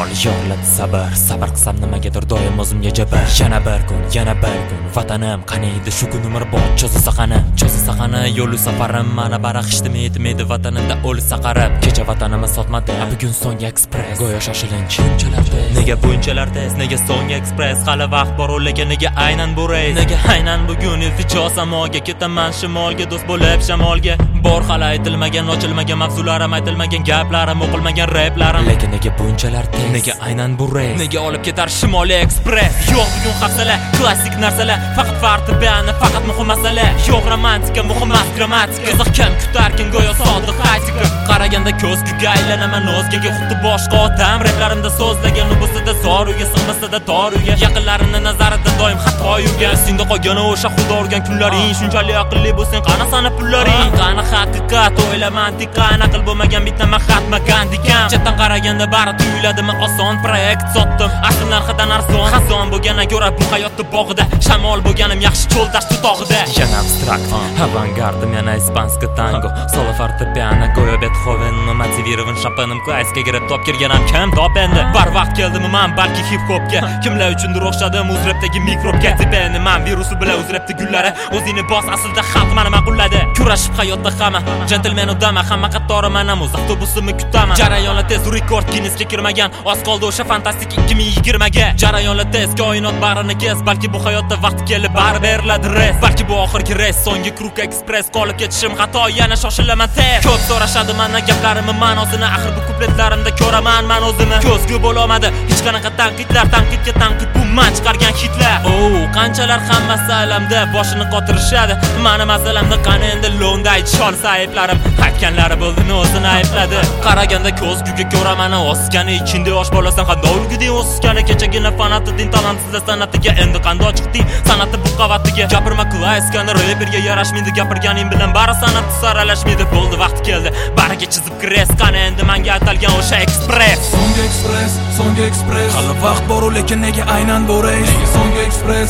shamol yorladi sabr qilsam nimagadir doim o'zimga jabr. Yana bir kun vatanim qani edi shu kun umrbod cho'zilsa qani yo'li safarim mana baraqishdimi yetmaydi vatanimda o'lsa qarab. Kecha vatanimni sotmadi bugun So'nggi Express go'yo shoshilinch nega bunchalar tez nega So'nggi Express hali vaqt bor lekin nega aynan bu reys nega aynan bugun iltijo samoga ketaman shimolga do'st bo'lib shamolga bor hali aytilmagan ochilmagan mavzularim aytilmagan gaplarim o'qilmagan raplarim lekin nega bunchalar tez nega aynan bu reys nega olib ketar Shimoliy Express yo'q bugun hafsala klassik narsalar faqat farqi bani faqat muhim masala yo'q romantika muhim emas grammatika qiziq kim kutarkin go'yo sodiq aytika qaraganda ko'zguga aylanaman o'zgaga xuddi boshqa odam replarimda so'zlagan ubusida zoruga sig'masida toruga yaqinlarimni nazarida doim xato yurgan senda qolgan o'sha xudo urgan kunlaring shunchalik aqlli bo'lsang qana sana pullaring qana haqiqat o'ylamantik qana aql bo'lmagan bitta mahatma gandikam chetdan qaraganda bari tuyuladimi oson proyekt sotdim asl narxidan arzon xazon bo'lgandan ko'ra bu hayotda bog'ida shamol bo'lganim yaxshi cho'l dasht tog'ida yana abstrakt avangardim yana ispanskiy tango solo fortepiano go'yo Beethoven motivirovan Chopin'im klassika girib top kirganam kim top endi barvaqt keldimi men balki hip hopga kimlar uchundir o'xshadim uzrepdagi mikrobga tepani men virusi bilan uzrepdi gullari o'zini bos aslida xalq meni ma'qulladi kurashib hayotda hamma gentleman odam hamma qatori men ham o'z avtobusimni kutaman jarayonlar tez rekord Guinnessga kirmagan oz qoldi o'sha fantastik 2020 ga jarayonlar tez koinot barini kes balki bu hayotda vaqt kelib bar beriladi res balki bu oxirgi reys So'nggi Express qolib ketishim xato yana shoshilaman tez ko'p so'rashadi mendan gaplarimni ma'nosini axir bu kupletlarimda ko'raman men o'zimni ko'zgu bo'lolmadi hech qanaqa tanqidlar tanqidga tanqid bu men chiqargan hitlar qanchalar hammasi alamda boshini qotirishadi meni masalamda qani endi lo'nda aytishol sayiblarim aytganlari bo'ldimi o'zini aybladi qaraganda ko'zguga ko'raman o'sgani ichingda yosh bolasan qanday ulguding o'sgani kechagina fanati din talantsiz sanatiga endi qanday chiqding sanati bu qavatiga gapirma klassikani reperga yarashmaydi gapirganing bilan bari sanat saralashmaydi bo'ldi vaqt keldi bariga chizib kres qani endi menga atalgan o'sha Express So'nggi Express hali vaqt bor lekin nega aynan bu reys So'nggi Express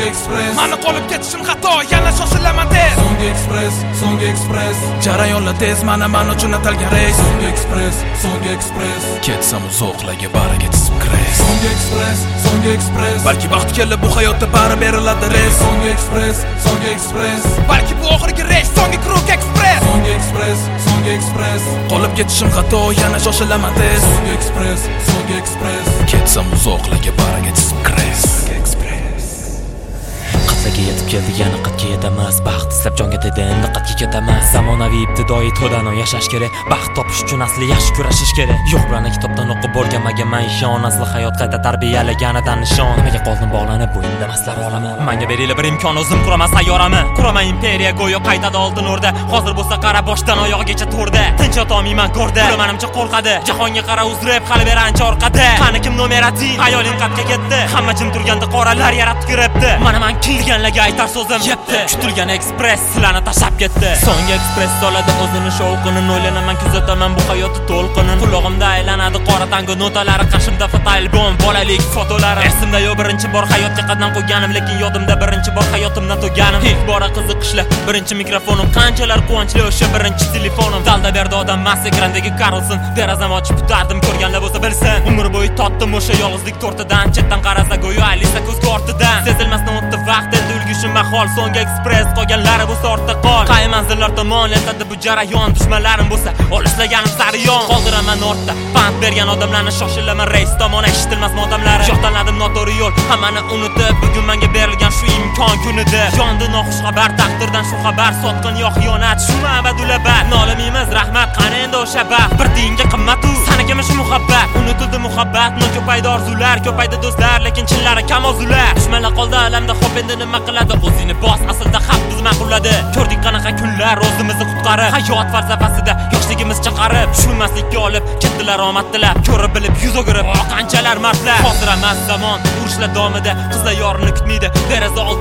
mani qolib ketishim xato yana shoshilaman tez So'nggi Express jarayonlar tez mana men uchun atalgan reys So'nggi Express ketsam uzoqlarga bariga chizib kres So'nggi Express balki vaqt kelib bu hayotda bari beriladi reys So'nggi Express balki bu oxirgi reys So'nggi Express qolib ketishim xato yana shoshilaman tez So'nggi Express ketsam uzoqlarga bariga chizib kres qatlaga yetib keldik yana qatga yetamiz baxt istab jonga tegdi endi qatga ketamiz zamonaviy ibtidoiy to'dano yashash kerak baxt topish uchun asli yaxshi kurashish kerak yo'q bilan kitobdan o'qib o'rganmaganman ishon asli hayot qayta tarbiyalaganidan nishon nimaga qoldim bog'lanib bu indamaslar olami menga beringlar bir imkon o'zim quraman sayyorami quraman imperiya go'yo qaytadi oltin o'rda hozir bo'lsa qara boshdan oyog'igacha to'rda tinch yotolmayman go'rda manimcha qo'rqadi jahonga qara uzreb hali ber ancha orqada qani kim numerativ hayoling qatga ketdi hamma jim turganda qoralar yaratib kiribdi mana men kelganlarga aytar so'zim yetdi kutilgan Express sizlarni tashlab ketdi So'nggi Express soladi o'zini shovqini o'ylanaman kuzataman bu hayotni to'lqini qulog'imda aylanadi qora tango notalari qashimda fotoalbom bolalik fotolari esimda yo'q birinchi bor hayotga qadam qo'yganim lekin yodimda birinchi bor hayotimdan to'ganim ilk bora qiziqishlar birinchi mikrofonim qanchalar quvonchli o'sha birinchi telefonim dalda berdi odam mas ekrandagi Carlson derazam ochib kutardim ko'rganlar bo'lsa bilsin umr bo'yi totdim o'sha yolg'izlik to'rtidan chetdan qarasa go'yo Alisa ko'zga ortidan sezilmasdan o'tdi vaqt endi ulgishim mahol So'nggi Express qolganlari bu ortda qol qay manzillar tomon esadi bu jarayon dushmanlarim bo'lsa olishlaganim sari yon qoldiraman ortda pand bergan odamlarni shoshilaman reys tomon eshitilmas motamlari yo'q tanladim noto'g'ri yo'l hammani unutib bugun menga berilgan shu imkon kunida yondi noxush xabar taqdirdan shu xabar sotqin yo xiyonat shumi abadulabat nolimaymiz rahmat qani endi o'sha baxt bir tiyinga qimmat-u sanakamish muhabbat unutildi muhabbat ko'paydi orzular ko'paydi do'stlar lekin chinlari kam orzular dushmanlar qoldi alamda xo'p endi nima qiladi o'zini bos aslida xalq bizni ma'qulladi ko'rdik qanaqa kunlar o'zimizni qutqarib hayot falsafasida yoshligimiz chaqarib tushunmaslikka olib ketdilar omad tilab ko'rib bilib yuz o'girib qanchalar mardlar hozir emas zamon urushlar davomida qizlar yorini kutmaydi deraza oldida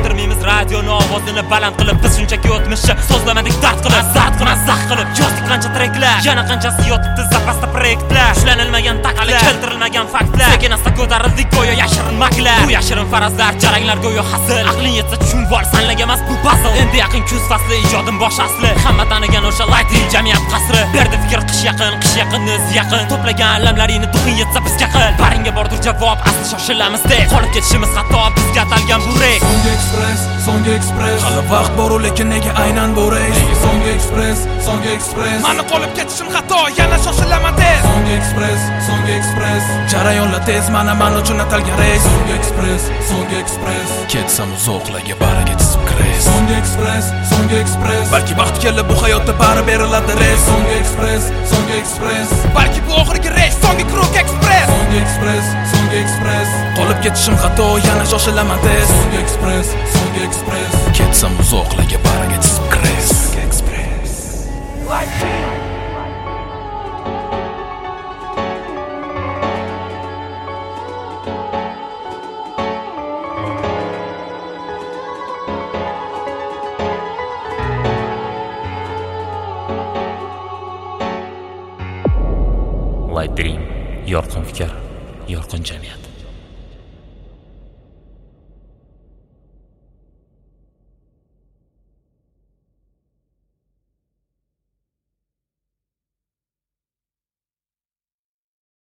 o'tirmaymiz radioni ovozini baland qilib. Biz shunchaki o'tmishni so'zlamadik dard qilib, zard qilib zax qilib. Yozdik qancha treklar, yana qanchasi yotibdi zapasda proyektlar. Ushlanilmagan taqalar, keltirilmagan faktlar. Sekin asta ko'tarildik go'yo yashirin maklar. Bu yashirin farazlar, jaranglar go'yo hasil. Aqling yetsa tushunib ol, sanlaga emas bu puzzle. Endi yaqin kuz fasli, ijodim bosh asli. Hamma tanigan o'sha lighting jamiyat qasri. Berdi fikr qish yaqin o'zi yaqin. To'plagan alamlaringni duxing yetsa bizga qil. Baringga bordir javob, asli shoshilamiz deb. Qolib ketishimiz xato, bizga atalgan bu rek. So'nggi ekspress. Hali vaqt bor, lekin nega aynan bu reys? So'nggi ekspress. Mani qolib ketishim xato, yana shoshilaman tez. So'nggi ekspress. Jarayonlar tez, mana men uchun atalgan reys. So'nggi ekspress. Ketsam uzoqlarga baraga tizib kres. So'nggi ekspress. Balki vaqt kelib bu hayotda bari beriladi reys. So'nggi ekspress. Balki bu oxirgi reys. So'nggi krok ekspress. So'nggi ekspress. Qolib ketishim xato, yana shoshilaman tez. So'nggi ekspress. Ketsam uzoqlarga baraga tizib kres. So'nggi ekspress. Light Dream, yorqin fikr, yorqin jamiyat.